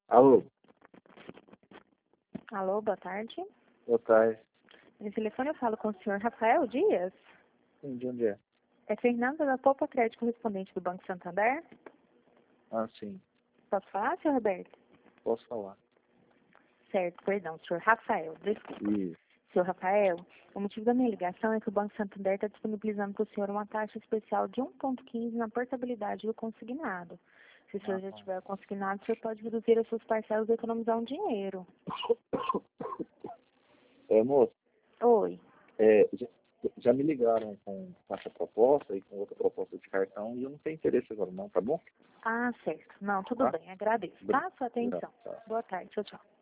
Alô, Alô, boa tarde. boa tarde. No telefone eu falo com o senhor Rafael Dias. Sim, de onde é? É Fernanda da Poupa Crédito, correspondente do Banco Santander. Ah, sim. Posso falar, senhor Roberto? Posso falar. Certo, perdão, senhor Rafael, desculpa. Isso. Senhor Rafael, o motivo da minha ligação é que o Banco Santander está disponibilizando para o senhor uma taxa especial de 1,15 na portabilidade do consignado. Se o senhor já tiver o consignado, o senhor pode reduzir as suas parcelas e economizar um dinheiro. Moço, Oi. já me ligaram com essa proposta e com outra proposta de cartão e eu não tenho interesse agora não, tá bom? Ah, certo. Não, tudo Tá? bem, agradeço. Tá? Sua Obrigado. atenção. Tá. Boa tarde, tchau, tchau.